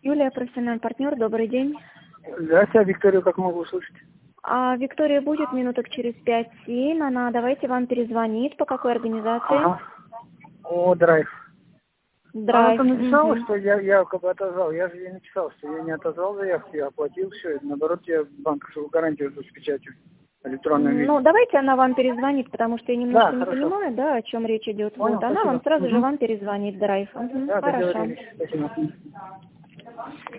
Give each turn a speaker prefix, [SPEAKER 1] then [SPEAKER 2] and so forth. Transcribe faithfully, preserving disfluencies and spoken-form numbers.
[SPEAKER 1] Юлия, профессиональный партнер, добрый день.
[SPEAKER 2] Здравствуйте, а Викторию как могу услышать?
[SPEAKER 1] А Виктория будет минуток через пять-семь. Она, давайте, вам перезвонит. По какой организации?
[SPEAKER 2] Ага. О, драйв.
[SPEAKER 1] Драйв.
[SPEAKER 2] Она там написала,
[SPEAKER 1] Мгм.
[SPEAKER 2] что я, я как бы отозвал. Я же ей написал, что я не отозвал заявку, я оплатил все. Наоборот, я банковскую гарантию жду с печатью в электронном виде.
[SPEAKER 1] Ну, давайте она вам перезвонит, потому что я немножко
[SPEAKER 2] Да,
[SPEAKER 1] не
[SPEAKER 2] хорошо.
[SPEAKER 1] понимаю, да, о чем речь идет.
[SPEAKER 2] Понял,
[SPEAKER 1] Вот, она
[SPEAKER 2] спасибо.
[SPEAKER 1] вам сразу же
[SPEAKER 2] Угу.
[SPEAKER 1] вам перезвонит, Драйв. Мгм,
[SPEAKER 2] Да,
[SPEAKER 1] хорошо.
[SPEAKER 2] договорились. Спасибо.